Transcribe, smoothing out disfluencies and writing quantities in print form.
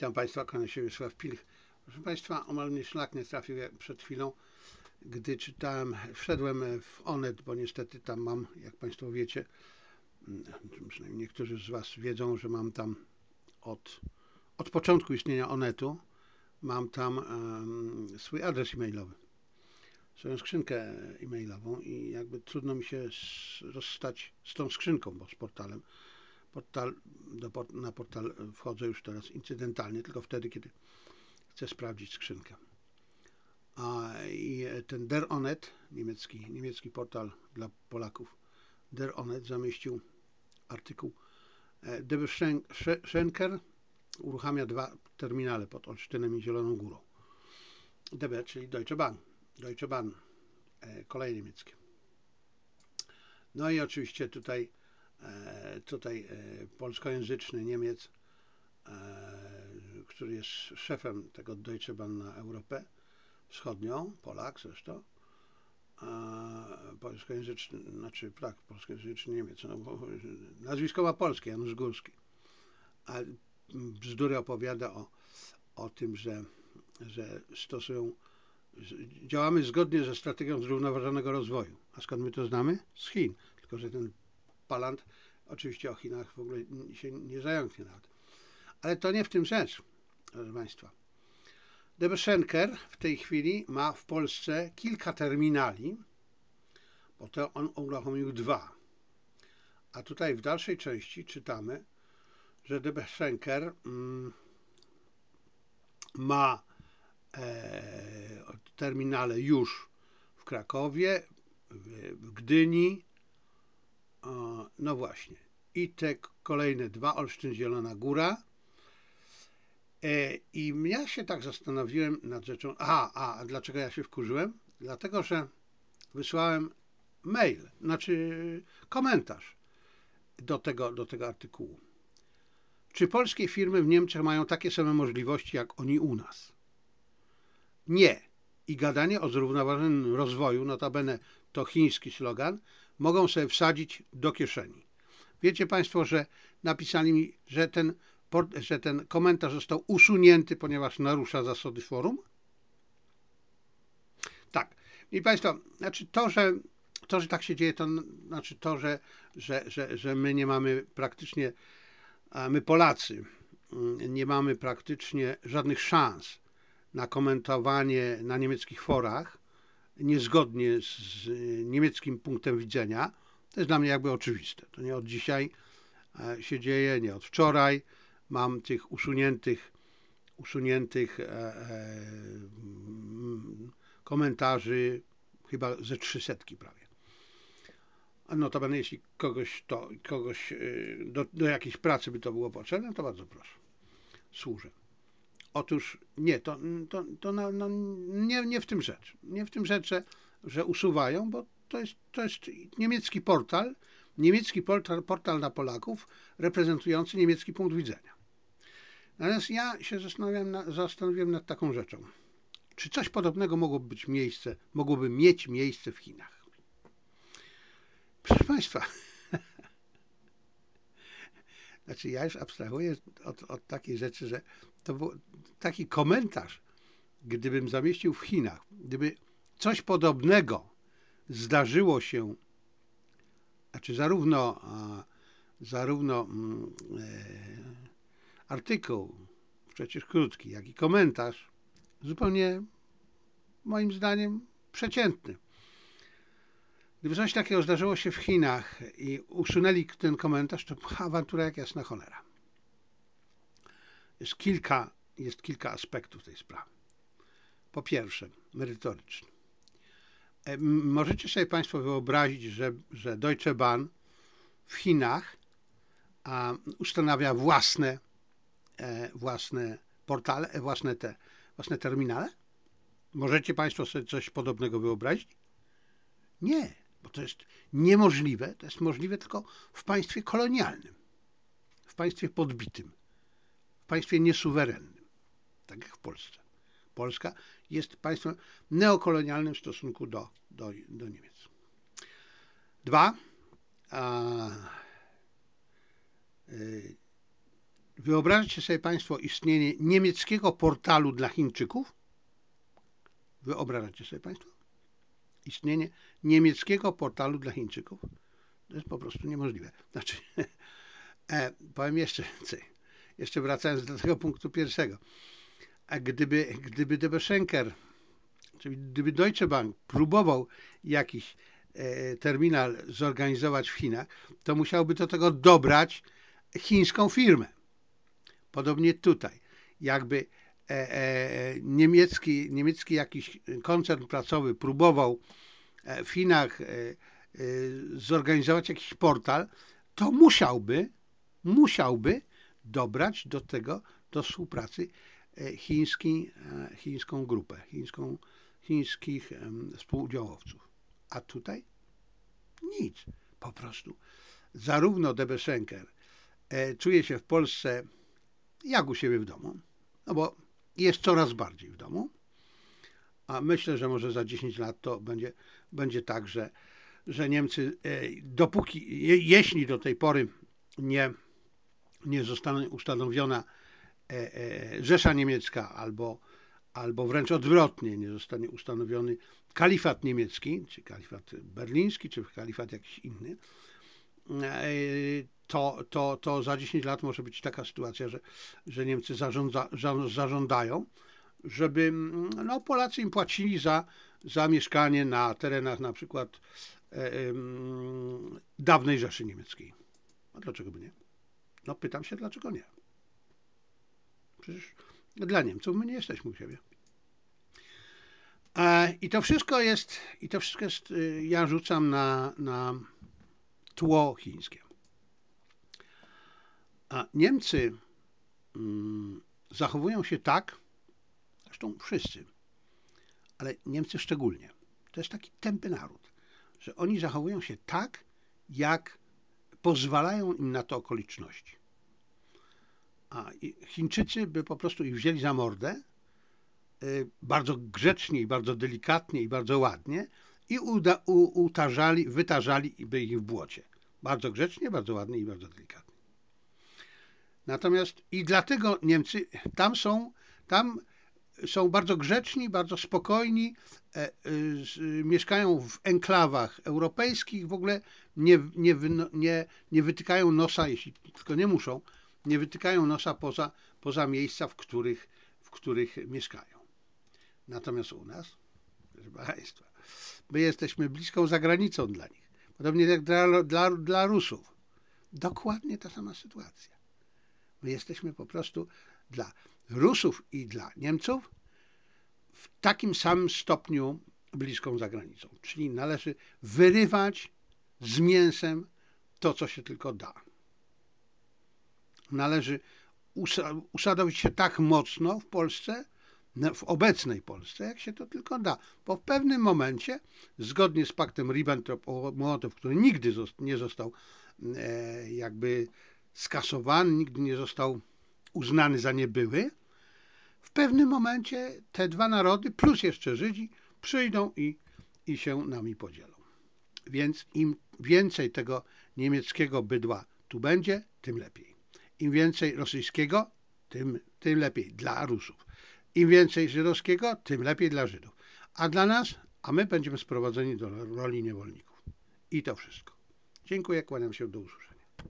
Witam Państwa, kłaniam się Wiesław Pilch. Proszę Państwa, omal mnie szlak nie trafił przed chwilą, gdy czytałem, wszedłem w Onet, bo niestety tam mam, jak Państwo wiecie, przynajmniej niektórzy z Was wiedzą, że mam tam od początku istnienia Onetu, mam tam swój adres e-mailowy, swoją skrzynkę e-mailową i jakby trudno mi się rozstać z tą skrzynką, bo z portalem. Na portal wchodzę już teraz incydentalnie, tylko wtedy, kiedy chcę sprawdzić skrzynkę. I ten Der Onet, niemiecki portal dla Polaków, Der Onet zamieścił artykuł DB Schenker uruchamia 2 terminale pod Olsztynem i Zieloną Górą. DB, czyli Deutsche Bahn. Deutsche Bahn, koleje niemieckie. No i oczywiście tutaj polskojęzyczny Niemiec, który jest szefem tego Deutsche Bahn na Europę Wschodnią, Polak zresztą, polskojęzyczny, polskojęzyczny Niemiec, no bo nazwisko ma polskie, Janusz Górski, a bzdury opowiada o tym, że działamy zgodnie ze strategią zrównoważonego rozwoju. A skąd my to znamy? Z Chin. Tylko że ten palant oczywiście o Chinach w ogóle się nie zająknie nawet. Ale to nie w tym rzecz, proszę Państwa. DB Schenker w tej chwili ma w Polsce kilka terminali, bo to on uruchomił 2. A tutaj w dalszej części czytamy, że DB Schenker ma terminale już w Krakowie, w Gdyni, no właśnie, i te kolejne 2, Olsztyn, Zielona Góra. I ja się tak zastanowiłem nad rzeczą, a dlaczego ja się wkurzyłem? Dlatego, że wysłałem mail, komentarz do tego artykułu. Czy polskie firmy w Niemczech mają takie same możliwości jak oni u nas? Nie. I gadanie o zrównoważonym rozwoju, notabene to chiński slogan, mogą sobie wsadzić do kieszeni. Wiecie Państwo, że napisali mi, że ten komentarz został usunięty, ponieważ narusza zasady forum? Tak. I Państwo, to, że tak się dzieje, to znaczy to, że my nie mamy praktycznie, my Polacy nie mamy praktycznie żadnych szans na komentowanie na niemieckich forach, niezgodnie z niemieckim punktem widzenia, to jest dla mnie jakby oczywiste. To nie od dzisiaj się dzieje, nie od wczoraj. Mam tych usuniętych komentarzy chyba ze 300 prawie. A notabene, jeśli kogoś do jakiejś pracy by to było potrzebne, to bardzo proszę. Służę. Otóż nie, nie w tym rzecz. Nie w tym rzecz, że usuwają, bo to jest niemiecki portal dla Polaków reprezentujący niemiecki punkt widzenia. Natomiast ja się zastanowiłem nad taką rzeczą. Czy coś podobnego mogłoby mieć miejsce w Chinach? Proszę Państwa, znaczy ja już abstrahuję od takiej rzeczy, że to był taki komentarz, gdybym zamieścił w Chinach, gdyby coś podobnego zdarzyło się, znaczy zarówno artykuł, przecież krótki, jak i komentarz, zupełnie moim zdaniem przeciętny. Gdyby coś takiego zdarzyło się w Chinach i usunęli ten komentarz, to awantura jak jasna cholera. Jest kilka aspektów tej sprawy. Po pierwsze, merytoryczny. Możecie sobie Państwo wyobrazić, że Deutsche Bahn w Chinach ustanawia własne portale, własne terminale? Możecie Państwo sobie coś podobnego wyobrazić? Nie, bo to jest niemożliwe. To jest możliwe tylko w państwie kolonialnym, w państwie podbitym, w państwie niesuwerennym, tak jak w Polsce. Polska jest państwem neokolonialnym w stosunku do Niemiec. 2. Wyobraźcie sobie Państwo istnienie niemieckiego portalu dla Chińczyków? Wyobrażacie sobie Państwo? Istnienie niemieckiego portalu dla Chińczyków? To jest po prostu niemożliwe. Znaczy, powiem jeszcze więcej. Jeszcze wracając do tego punktu pierwszego. A gdyby DB Schenker, czyli gdyby Deutsche Bank próbował jakiś terminal zorganizować w Chinach, to musiałby do tego dobrać chińską firmę. Podobnie tutaj. Jakby niemiecki jakiś koncern prasowy próbował w Chinach zorganizować jakiś portal, to musiałby dobrać do współpracy chińską grupę, chińskich współudziałowców. A tutaj nic. Po prostu zarówno DB Schenker czuje się w Polsce jak u siebie w domu, no bo jest coraz bardziej w domu, a myślę, że może za 10 lat to będzie tak, że Niemcy, jeśli do tej pory nie zostanie ustanowiona Rzesza Niemiecka albo wręcz odwrotnie, nie zostanie ustanowiony kalifat niemiecki, czy kalifat berliński, czy kalifat jakiś inny, to za 10 lat może być taka sytuacja, że Niemcy zażądają, żeby Polacy im płacili za mieszkanie na terenach na przykład dawnej Rzeszy Niemieckiej. A dlaczego by nie? No pytam się, dlaczego nie? Przecież dla Niemców my nie jesteśmy u siebie. I to wszystko jest, ja rzucam na tło chińskie. A Niemcy zachowują się tak, zresztą wszyscy, ale Niemcy szczególnie. To jest taki tępy naród, że oni zachowują się tak, jak pozwalają im na to okoliczności. A Chińczycy by po prostu ich wzięli za mordę, bardzo grzecznie i bardzo delikatnie i bardzo ładnie i wytarzali by ich w błocie. Bardzo grzecznie, bardzo ładnie i bardzo delikatnie. Natomiast i dlatego Niemcy tam są bardzo grzeczni, bardzo spokojni, mieszkają w enklawach europejskich, w ogóle nie wytykają nosa, jeśli tylko nie muszą, nie wytykają nosa poza miejsca, w których mieszkają. Natomiast u nas, proszę Państwa, my jesteśmy bliską zagranicą dla nich. Podobnie jak dla Rusów. Dokładnie ta sama sytuacja. My jesteśmy po prostu dla Rusów i dla Niemców w takim samym stopniu bliską zagranicą. Czyli należy wyrywać z mięsem to, co się tylko da. Należy usadowić się tak mocno w Polsce, w obecnej Polsce, jak się to tylko da. Bo w pewnym momencie, zgodnie z paktem Ribbentrop-Mołotow, który nigdy nie został jakby skasowany, nigdy nie został uznany za niebyły, w pewnym momencie te dwa narody, plus jeszcze Żydzi, przyjdą i się nami podzielą. Więc im więcej tego niemieckiego bydła tu będzie, tym lepiej. Im więcej rosyjskiego, tym lepiej dla Rusów. Im więcej żydowskiego, tym lepiej dla Żydów. A my będziemy sprowadzeni do roli niewolników. I to wszystko. Dziękuję, kłaniam się, do usłyszenia.